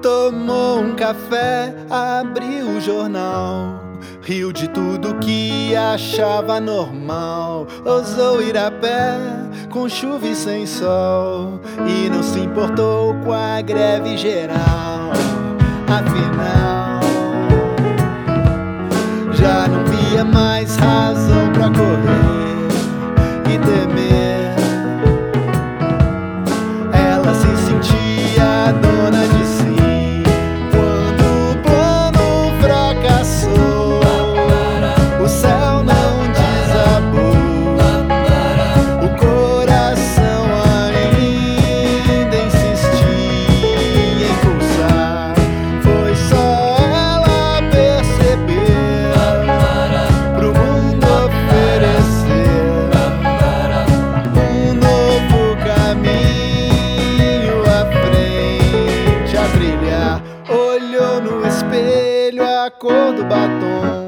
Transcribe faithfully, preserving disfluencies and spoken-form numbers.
Tomou um café, abriu o jornal, riu de tudo que achava normal. Ousou ir a pé, com chuva e sem sol, e não se importou com a greve geral. Afinal, já não via mais razão pra correr e temer. Ela se sentia dona de si. Quando o plano fracassou, o céu não desabou, o coração ainda insistia em pulsar. Foi só ela perceber, pro mundo oferecer um novo caminho à frente a brilhar. Olhou no espelho a cor do batom,